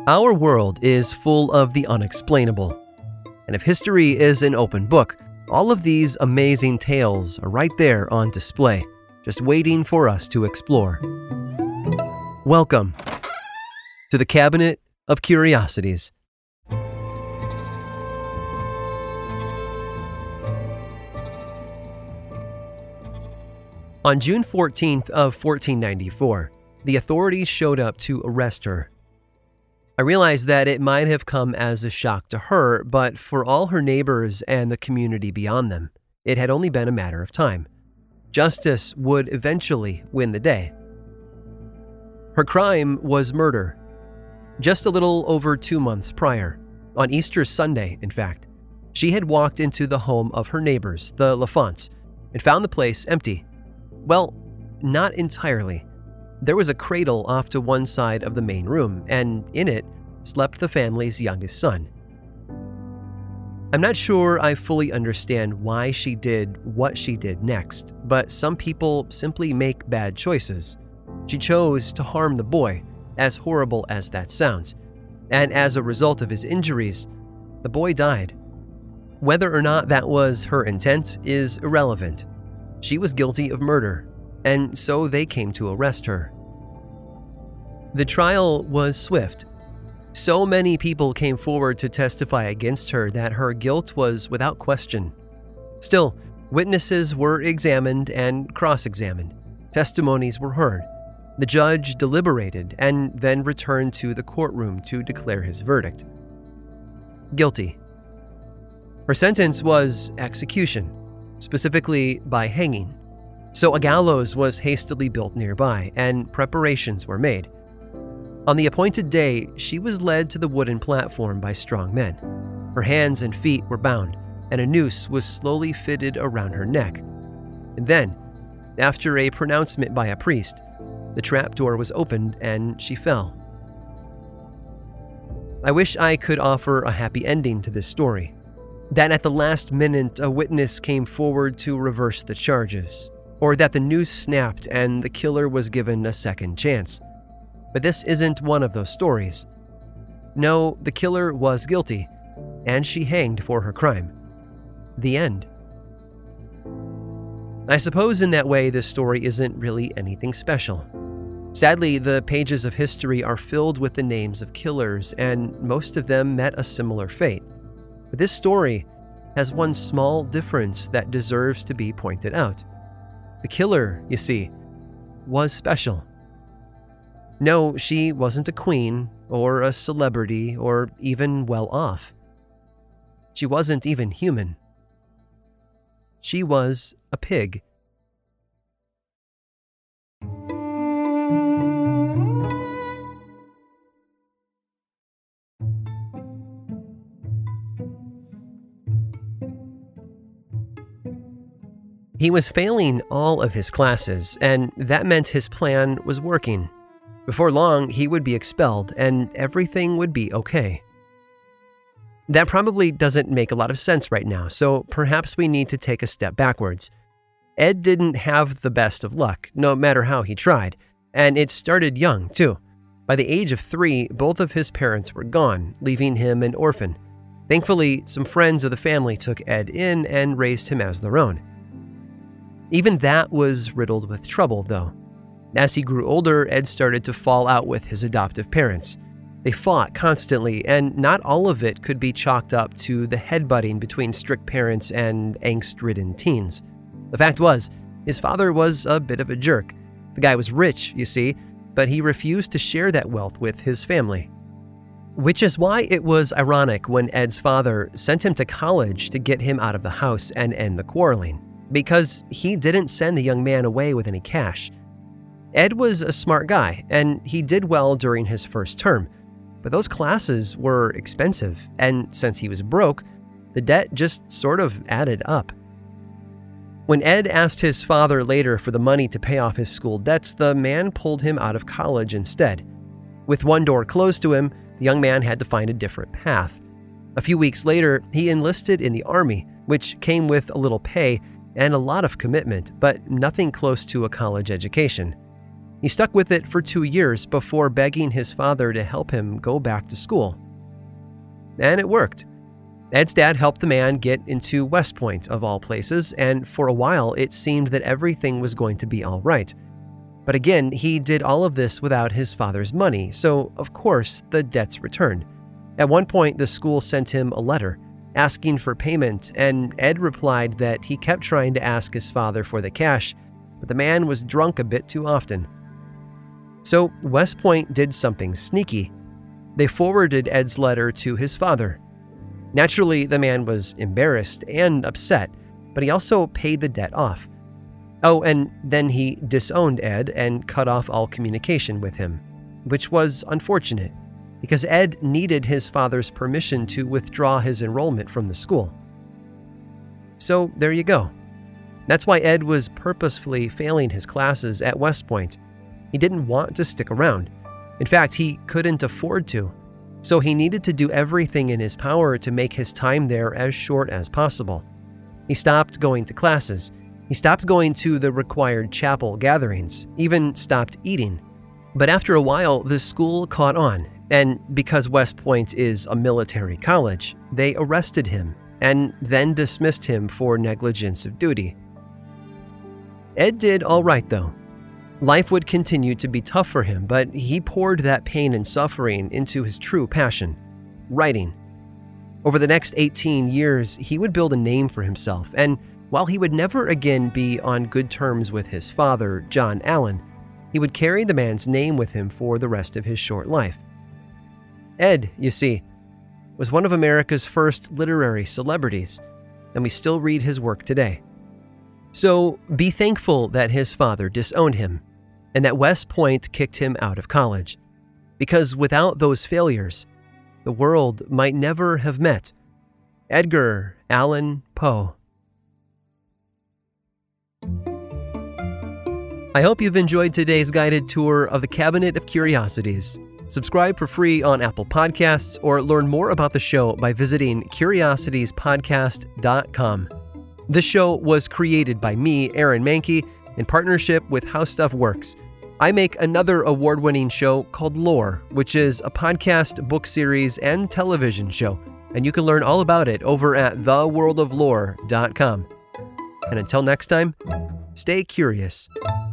Our world is full of the unexplainable. And if history is an open book, all of these amazing tales are right there on display, just waiting for us to explore. Welcome to the Cabinet of Curiosities. On June 14th of 1494, the authorities showed up to arrest her. I realized that it might have come as a shock to her, but for all her neighbors and the community beyond them, it had only been a matter of time. Justice would eventually win the day. Her crime was murder. Just a little over 2 months prior, on Easter Sunday, in fact, she had walked into the home of her neighbors, the Lafonts, and found the place empty. Well, not entirely. There was a cradle off to one side of the main room, and in it slept the family's youngest son. I'm not sure I fully understand why she did what she did next, but some people simply make bad choices. She chose to harm the boy, as horrible as that sounds, and as a result of his injuries, the boy died. Whether or not that was her intent is irrelevant. She was guilty of murder, and so they came to arrest her. The trial was swift. So many people came forward to testify against her that her guilt was without question. Still, witnesses were examined and cross-examined. Testimonies were heard. The judge deliberated and then returned to the courtroom to declare his verdict. Guilty. Her sentence was execution, specifically by hanging. So a gallows was hastily built nearby, and preparations were made. On the appointed day, she was led to the wooden platform by strong men. Her hands and feet were bound, and a noose was slowly fitted around her neck. And then, after a pronouncement by a priest, the trapdoor was opened and she fell. I wish I could offer a happy ending to this story, that at the last minute a witness came forward to reverse the charges, or that the noose snapped and the killer was given a second chance. But this isn't one of those stories. No, the killer was guilty, and she hanged for her crime. The end. I suppose in that way this story isn't really anything special. Sadly, the pages of history are filled with the names of killers, and most of them met a similar fate. But this story has one small difference that deserves to be pointed out. The killer, you see, was special. No, she wasn't a queen, or a celebrity, or even well off. She wasn't even human. She was a pig. He was failing all of his classes, and that meant his plan was working. Before long, he would be expelled, and everything would be okay. That probably doesn't make a lot of sense right now, so perhaps we need to take a step backwards. Ed didn't have the best of luck, no matter how he tried, and it started young, too. By the age of 3, both of his parents were gone, leaving him an orphan. Thankfully, some friends of the family took Ed in and raised him as their own. Even that was riddled with trouble, though. As he grew older, Ed started to fall out with his adoptive parents. They fought constantly, and not all of it could be chalked up to the headbutting between strict parents and angst-ridden teens. The fact was, his father was a bit of a jerk. The guy was rich, you see, but he refused to share that wealth with his family. Which is why it was ironic when Ed's father sent him to college to get him out of the house and end the quarreling, because he didn't send the young man away with any cash. Ed was a smart guy, and he did well during his first term, but those classes were expensive, and since he was broke, the debt just sort of added up. When Ed asked his father later for the money to pay off his school debts, the man pulled him out of college instead. With one door closed to him, the young man had to find a different path. A few weeks later, he enlisted in the army, which came with a little pay and a lot of commitment, but nothing close to a college education. He stuck with it for 2 years before begging his father to help him go back to school. And it worked. Ed's dad helped the man get into West Point, of all places, and for a while it seemed that everything was going to be all right. But again, he did all of this without his father's money, so of course the debts returned. At one point, the school sent him a letter asking for payment, and Ed replied that he kept trying to ask his father for the cash, but the man was drunk a bit too often. So West Point did something sneaky. They forwarded Ed's letter to his father. Naturally, the man was embarrassed and upset, but he also paid the debt off. Oh, and then he disowned Ed and cut off all communication with him, which was unfortunate, because Ed needed his father's permission to withdraw his enrollment from the school. So there you go. That's why Ed was purposefully failing his classes at West Point. He didn't want to stick around. In fact, he couldn't afford to. So he needed to do everything in his power to make his time there as short as possible. He stopped going to classes. He stopped going to the required chapel gatherings, even stopped eating. But after a while, the school caught on, and because West Point is a military college, they arrested him and then dismissed him for negligence of duty. Ed did all right, though. Life would continue to be tough for him, but he poured that pain and suffering into his true passion, writing. Over the next 18 years, he would build a name for himself, and while he would never again be on good terms with his father, John Allen, he would carry the man's name with him for the rest of his short life. Ed, you see, was one of America's first literary celebrities, and we still read his work today. So be thankful that his father disowned him, and that West Point kicked him out of college, because without those failures, the world might never have met Edgar Allan Poe. I hope you've enjoyed today's guided tour of the Cabinet of Curiosities. Subscribe for free on Apple Podcasts or learn more about the show by visiting curiositiespodcast.com. This show was created by me, Aaron Mahnke, in partnership with How Stuff Works. I make another award-winning show called Lore, which is a podcast, book series, and television show, and you can learn all about it over at theworldoflore.com. And until next time, stay curious.